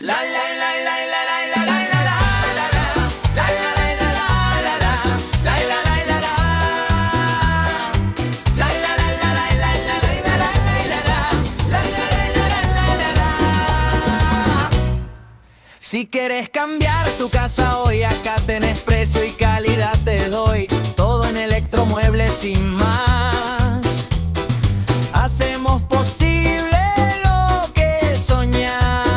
Si quieres cambiar tu casa hoy, acá tenés precio y calidad te doy. Todo en electromuebles sin más. Hacemos posible lo que soñás.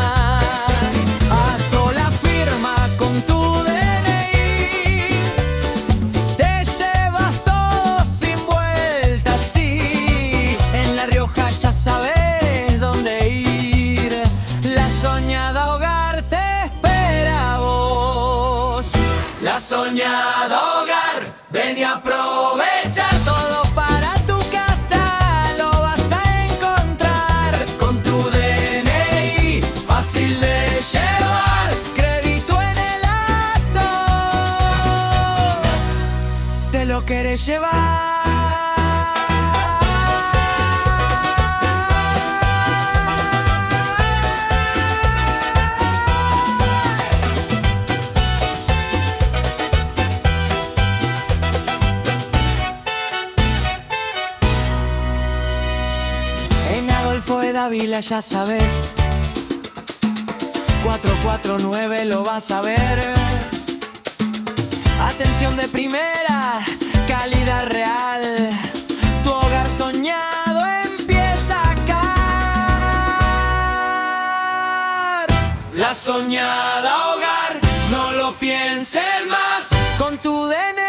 Haz la firma con tu DNI. Te llevas todo sin vuelta, sí. En La Rioja ya sabes dónde ir. La Soñada Hogar te espera a vos. La Soñada Hogar, ven y aprovecha todo para tu casa. Lo vas a encontrar con tu DNI, fácil de llevar, crédito en el acto. Te lo querés llevar. Adolfo de Dávila ya sabes, 449 lo vas a ver. Atención de primera, calidad real. Tu hogar soñado empieza acá. La Soñada Hogar, no lo pienses más. Con tu DNI